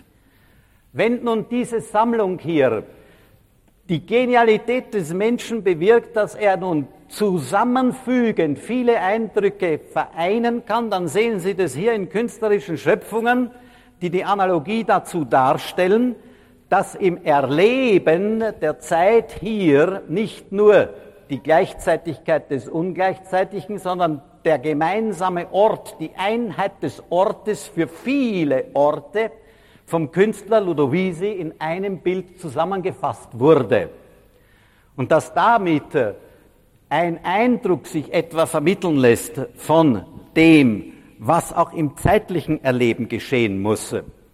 Wenn nun diese Sammlung hier die Genialität des Menschen bewirkt, dass er nun zusammenfügend viele Eindrücke vereinen kann, dann sehen Sie das hier in künstlerischen Schöpfungen, die die Analogie dazu darstellen, dass im Erleben der Zeit hier nicht nur die Gleichzeitigkeit des Ungleichzeitigen, sondern der gemeinsame Ort, die Einheit des Ortes für viele Orte vom Künstler Ludovisi in einem Bild zusammengefasst wurde. Und dass damit ein Eindruck sich etwa vermitteln lässt von dem was auch im zeitlichen Erleben geschehen muss.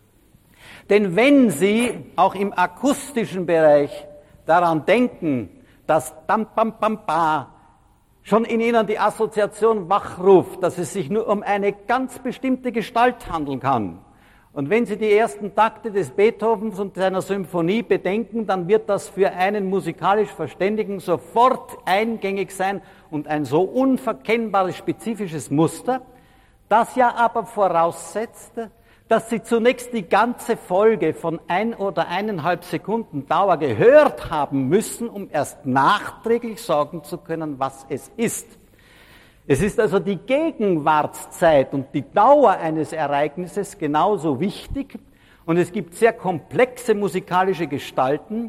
Denn wenn Sie auch im akustischen Bereich daran denken, dass Dam Pam Pam Pa schon in Ihnen die Assoziation wachruft, dass es sich nur um eine ganz bestimmte Gestalt handeln kann. Und wenn Sie die ersten Takte des Beethovens und seiner Symphonie bedenken, dann wird das für einen musikalisch Verständigen sofort eingängig sein und ein so unverkennbares spezifisches Muster, das ja aber voraussetzt, dass Sie zunächst die ganze Folge von ein oder eineinhalb Sekunden Dauer gehört haben müssen, um erst nachträglich sagen zu können, was es ist. Es ist also die Gegenwartszeit und die Dauer eines Ereignisses genauso wichtig, und es gibt sehr komplexe musikalische Gestalten,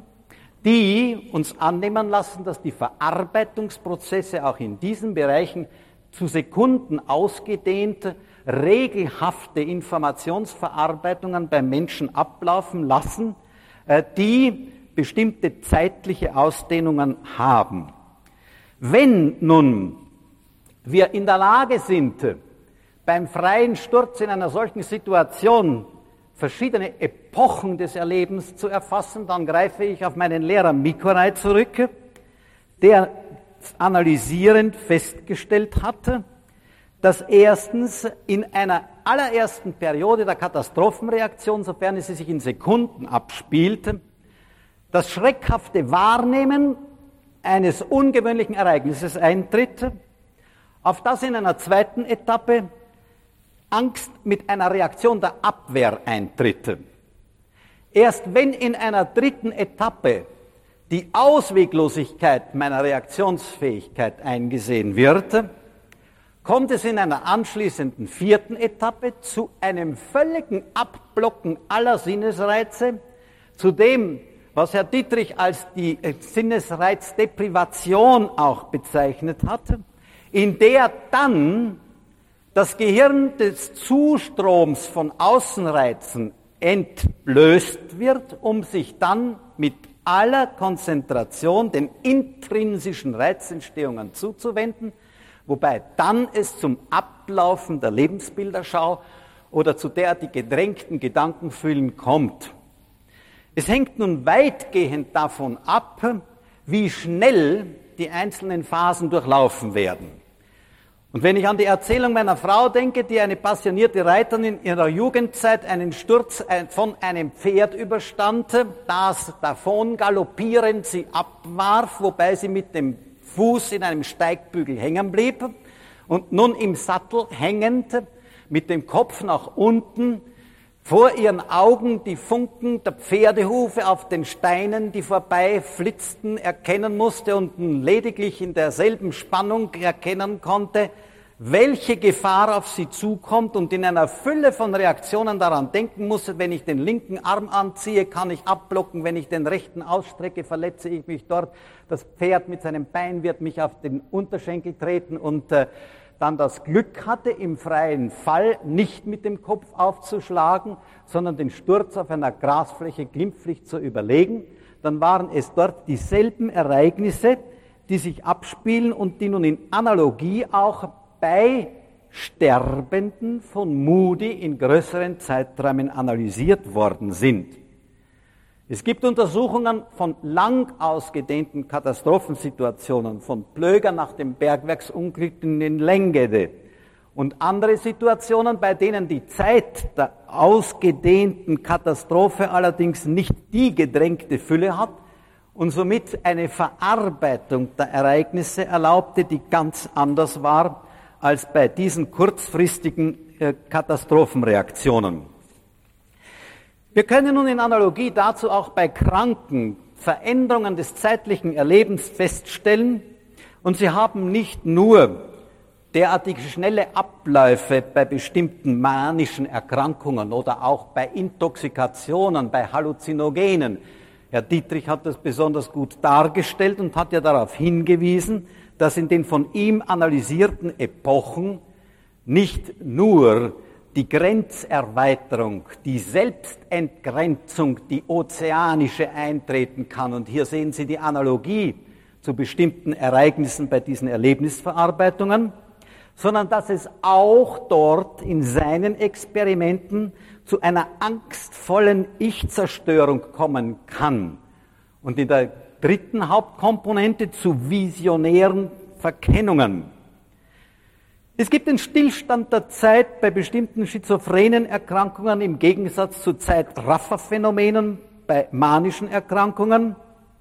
die uns annehmen lassen, dass die Verarbeitungsprozesse auch in diesen Bereichen zu Sekunden ausgedehnte, regelhafte Informationsverarbeitungen beim Menschen ablaufen lassen, die bestimmte zeitliche Ausdehnungen haben. Wenn nun wir in der Lage sind, beim freien Sturz in einer solchen Situation verschiedene Epochen des Erlebens zu erfassen, dann greife ich auf meinen Lehrer Mikoraj zurück, der analysierend festgestellt hatte, dass erstens in einer allerersten Periode der Katastrophenreaktion, sofern es sich in Sekunden abspielte, das schreckhafte Wahrnehmen eines ungewöhnlichen Ereignisses eintritt, auf das in einer zweiten Etappe Angst mit einer Reaktion der Abwehr eintritt. Erst wenn in einer dritten Etappe die Ausweglosigkeit meiner Reaktionsfähigkeit eingesehen wird, kommt es in einer anschließenden vierten Etappe zu einem völligen Abblocken aller Sinnesreize, zu dem, was Herr Dietrich als die Sinnesreizdeprivation auch bezeichnet hat, in der dann das Gehirn des Zustroms von Außenreizen entblößt wird, um sich dann mit aller Konzentration den intrinsischen Reizentstehungen zuzuwenden, wobei dann es zum Ablaufen der Lebensbilderschau oder zu der die gedrängten Gedankenfüllen kommt. Es hängt nun weitgehend davon ab, wie schnell die einzelnen Phasen durchlaufen werden. Und wenn ich an die Erzählung meiner Frau denke, die eine passionierte Reiterin in ihrer Jugendzeit einen Sturz von einem Pferd überstand, das davon galoppierend sie abwarf, wobei sie mit dem Fuß in einem Steigbügel hängen blieb und nun im Sattel hängend, mit dem Kopf nach unten, vor ihren Augen die Funken der Pferdehufe auf den Steinen, die vorbeiflitzten, erkennen musste und lediglich in derselben Spannung erkennen konnte, welche Gefahr auf sie zukommt, und in einer Fülle von Reaktionen daran denken musste, wenn ich den linken Arm anziehe, kann ich abblocken, wenn ich den rechten ausstrecke, verletze ich mich dort, das Pferd mit seinem Bein wird mich auf den Unterschenkel treten, und äh, dann das Glück hatte, im freien Fall nicht mit dem Kopf aufzuschlagen, sondern den Sturz auf einer Grasfläche glimpflich zu überlegen, dann waren es dort dieselben Ereignisse, die sich abspielen und die nun in Analogie auch bei Sterbenden von Moody in größeren Zeiträumen analysiert worden sind. Es gibt Untersuchungen von lang ausgedehnten Katastrophensituationen, von Plöger nach dem Bergwerksunglück in Lengede und andere Situationen, bei denen die Zeit der ausgedehnten Katastrophe allerdings nicht die gedrängte Fülle hat und somit eine Verarbeitung der Ereignisse erlaubte, die ganz anders war als bei diesen kurzfristigen äh, Katastrophenreaktionen. Wir können nun in Analogie dazu auch bei Kranken Veränderungen des zeitlichen Erlebens feststellen, und sie haben nicht nur derartige schnelle Abläufe bei bestimmten manischen Erkrankungen oder auch bei Intoxikationen, bei Halluzinogenen. Herr Dietrich hat das besonders gut dargestellt und hat ja darauf hingewiesen, dass in den von ihm analysierten Epochen nicht nur die Grenzerweiterung, die Selbstentgrenzung, die ozeanische eintreten kann. Und hier sehen Sie die Analogie zu bestimmten Ereignissen bei diesen Erlebnisverarbeitungen, sondern dass es auch dort in seinen Experimenten zu einer angstvollen Ich-Zerstörung kommen kann. Und in der dritten Hauptkomponente zu visionären Verkennungen. Es gibt den Stillstand der Zeit bei bestimmten schizophrenen Erkrankungen im Gegensatz zu Zeitrafferphänomenen bei manischen Erkrankungen.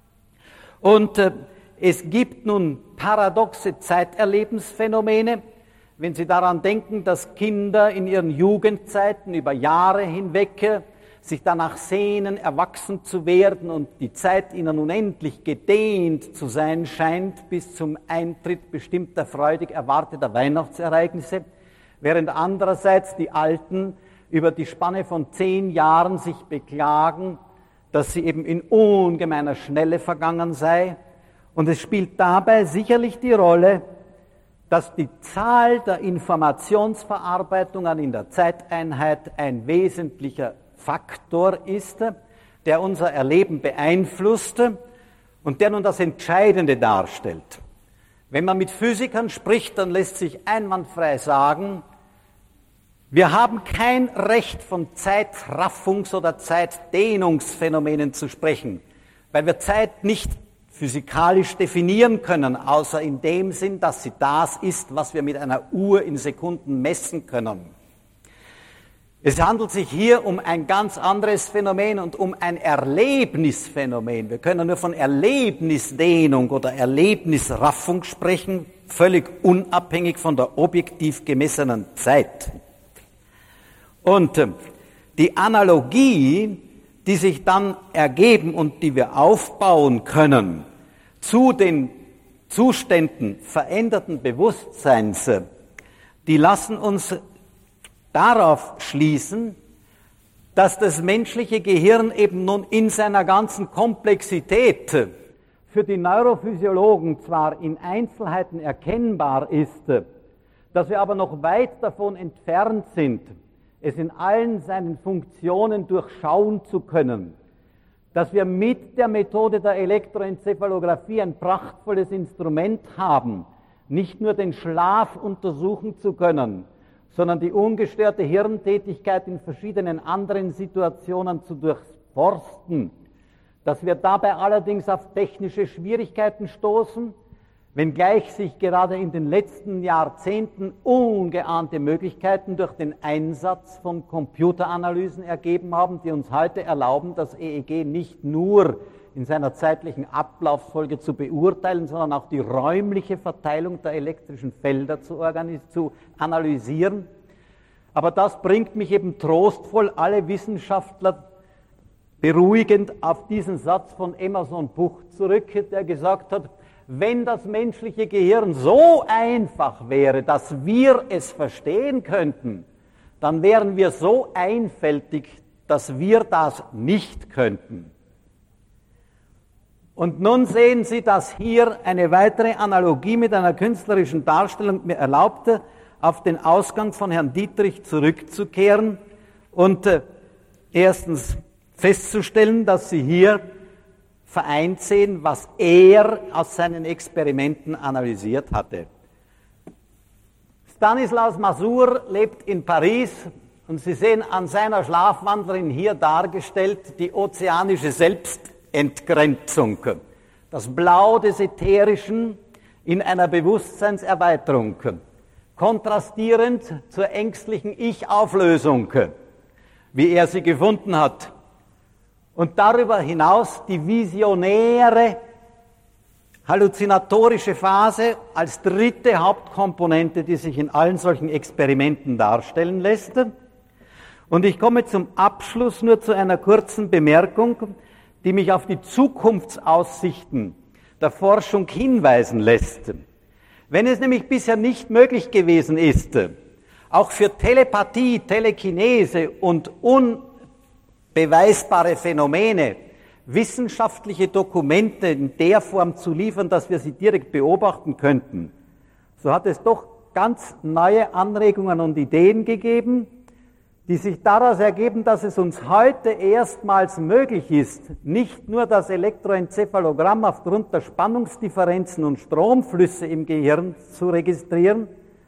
Und äh, es gibt nun paradoxe Zeiterlebensphänomene, wenn Sie daran denken, dass Kinder in ihren Jugendzeiten über Jahre hinweg sich danach sehnen, erwachsen zu werden und die Zeit ihnen unendlich gedehnt zu sein scheint bis zum Eintritt bestimmter freudig erwarteter Weihnachtsereignisse, während andererseits die Alten über die Spanne von zehn Jahren sich beklagen, dass sie eben in ungemeiner Schnelle vergangen sei. Und es spielt dabei sicherlich die Rolle, dass die Zahl der Informationsverarbeitungen in der Zeiteinheit ein wesentlicher Faktor ist, der unser Erleben beeinflusst und der nun das Entscheidende darstellt. Wenn man mit Physikern spricht, dann lässt sich einwandfrei sagen, wir haben kein Recht von Zeitraffungs- oder Zeitdehnungsphänomenen zu sprechen, weil wir Zeit nicht physikalisch definieren können, außer in dem Sinn, dass sie das ist, was wir mit einer Uhr in Sekunden messen können. Es handelt sich hier um ein ganz anderes Phänomen und um ein Erlebnisphänomen. Wir können nur von Erlebnisdehnung oder Erlebnisraffung sprechen, völlig unabhängig von der objektiv gemessenen Zeit. Und die Analogie, die sich dann ergeben und die wir aufbauen können zu den Zuständen veränderten Bewusstseins, die lassen uns darauf schließen, dass das menschliche Gehirn eben nun in seiner ganzen Komplexität für die Neurophysiologen zwar in Einzelheiten erkennbar ist, dass wir aber noch weit davon entfernt sind, es in allen seinen Funktionen durchschauen zu können, dass wir mit der Methode der Elektroenzephalographie ein prachtvolles Instrument haben, nicht nur den Schlaf untersuchen zu können, sondern die ungestörte Hirntätigkeit in verschiedenen anderen Situationen zu durchforsten, dass wir dabei allerdings auf technische Schwierigkeiten stoßen, wenngleich sich gerade in den letzten Jahrzehnten ungeahnte Möglichkeiten durch den Einsatz von Computeranalysen ergeben haben, die uns heute erlauben, das E E G nicht nur in seiner zeitlichen Ablaufsfolge zu beurteilen, sondern auch die räumliche Verteilung der elektrischen Felder zu, zu analysieren. Aber das bringt mich eben trostvoll, alle Wissenschaftler beruhigend auf diesen Satz von Emerson Buch zurück, der gesagt hat, wenn das menschliche Gehirn so einfach wäre, dass wir es verstehen könnten, dann wären wir so einfältig, dass wir das nicht könnten. Und nun sehen Sie, dass hier eine weitere Analogie mit einer künstlerischen Darstellung mir erlaubte, auf den Ausgang von Herrn Dietrich zurückzukehren und äh, erstens festzustellen, dass Sie hier vereint sehen, was er aus seinen Experimenten analysiert hatte. Stanislas Mazur lebt in Paris und Sie sehen an seiner Schlafwandlerin hier dargestellt die ozeanische Selbstentgrenzung, das Blau des Ätherischen in einer Bewusstseinserweiterung, kontrastierend zur ängstlichen Ich-Auflösung, wie er sie gefunden hat. Und darüber hinaus die visionäre, halluzinatorische Phase als dritte Hauptkomponente, die sich in allen solchen Experimenten darstellen lässt. Und ich komme zum Abschluss nur zu einer kurzen Bemerkung, die mich auf die Zukunftsaussichten der Forschung hinweisen lässt. Wenn es nämlich bisher nicht möglich gewesen ist, auch für Telepathie, Telekinese und unbeweisbare Phänomene wissenschaftliche Dokumente in der Form zu liefern, dass wir sie direkt beobachten könnten, so hat es doch ganz neue Anregungen und Ideen gegeben, die sich daraus ergeben, dass es uns heute erstmals möglich ist, nicht nur das Elektroenzephalogramm aufgrund der Spannungsdifferenzen und Stromflüsse im Gehirn zu registrieren,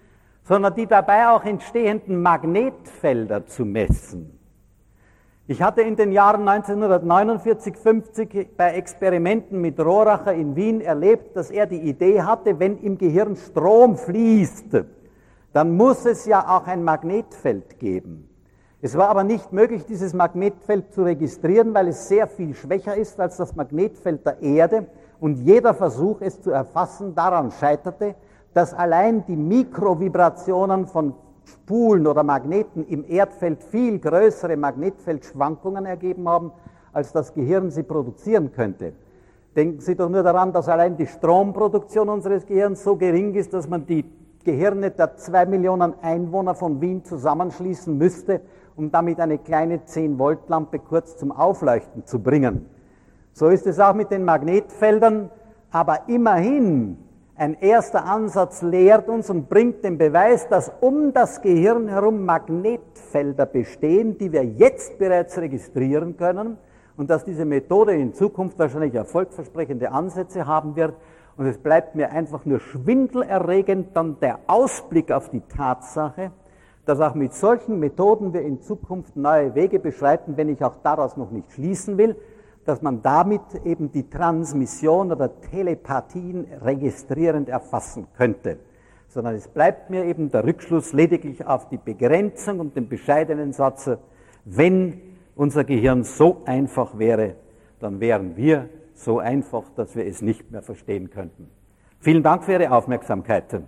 sondern die dabei auch entstehenden Magnetfelder zu messen. Ich hatte in den Jahren neunzehnhundertneunundvierzig, fünfzig bei Experimenten mit Rohracher in Wien erlebt, dass er die Idee hatte, wenn im Gehirn Strom fließt, dann muss es ja auch ein Magnetfeld geben. Es war aber nicht möglich, dieses Magnetfeld zu registrieren, weil es sehr viel schwächer ist als das Magnetfeld der Erde und jeder Versuch, es zu erfassen, daran scheiterte, dass allein die Mikrovibrationen von Spulen oder Magneten im Erdfeld viel größere Magnetfeldschwankungen ergeben haben, als das Gehirn sie produzieren könnte. Denken Sie doch nur daran, dass allein die Stromproduktion unseres Gehirns so gering ist, dass man die Gehirne der zwei Millionen Einwohner von Wien zusammenschließen müsste, um damit eine kleine zehn Volt Lampe kurz zum Aufleuchten zu bringen. So ist es auch mit den Magnetfeldern, aber immerhin ein erster Ansatz lehrt uns und bringt den Beweis, dass um das Gehirn herum Magnetfelder bestehen, die wir jetzt bereits registrieren können und dass diese Methode in Zukunft wahrscheinlich erfolgversprechende Ansätze haben wird. Und es bleibt mir einfach nur schwindelerregend dann der Ausblick auf die Tatsache, dass auch mit solchen Methoden wir in Zukunft neue Wege beschreiten, wenn ich auch daraus noch nicht schließen will, dass man damit eben die Transmission oder Telepathien registrierend erfassen könnte. Sondern es bleibt mir eben der Rückschluss lediglich auf die Begrenzung und den bescheidenen Satz, wenn unser Gehirn so einfach wäre, dann wären wir so einfach, dass wir es nicht mehr verstehen könnten. Vielen Dank für Ihre Aufmerksamkeit.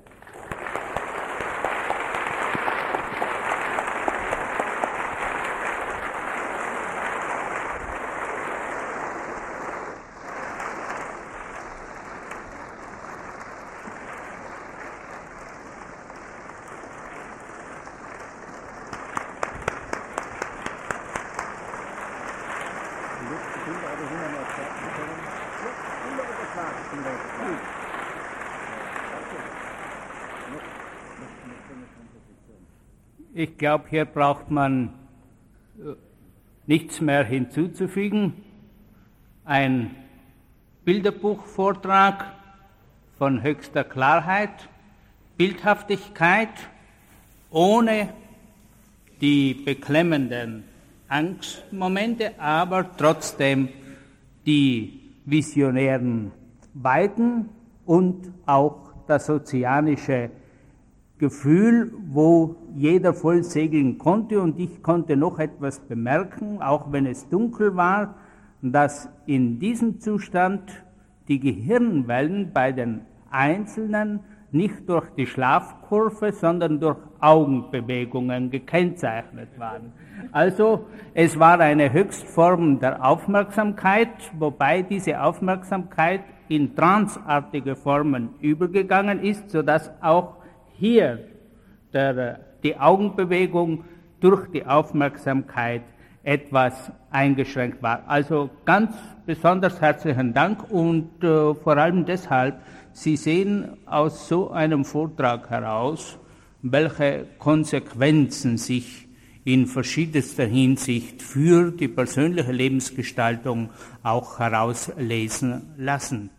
Ich glaube, hier braucht man nichts mehr hinzuzufügen. Ein Bilderbuchvortrag von höchster Klarheit, Bildhaftigkeit, ohne die beklemmenden Angstmomente, aber trotzdem die visionären Weiten und auch das ozeanische Gefühl, wo jeder voll segeln konnte, und ich konnte noch etwas bemerken, auch wenn es dunkel war, dass in diesem Zustand die Gehirnwellen bei den Einzelnen nicht durch die Schlafkurve, sondern durch Augenbewegungen gekennzeichnet waren. Also es war eine Höchstform der Aufmerksamkeit, wobei diese Aufmerksamkeit in tranceartige Formen übergegangen ist, sodass auch hier der, die Augenbewegung durch die Aufmerksamkeit etwas eingeschränkt war. Also ganz besonders herzlichen Dank und äh, vor allem deshalb, Sie sehen aus so einem Vortrag heraus, welche Konsequenzen sich in verschiedenster Hinsicht für die persönliche Lebensgestaltung auch herauslesen lassen.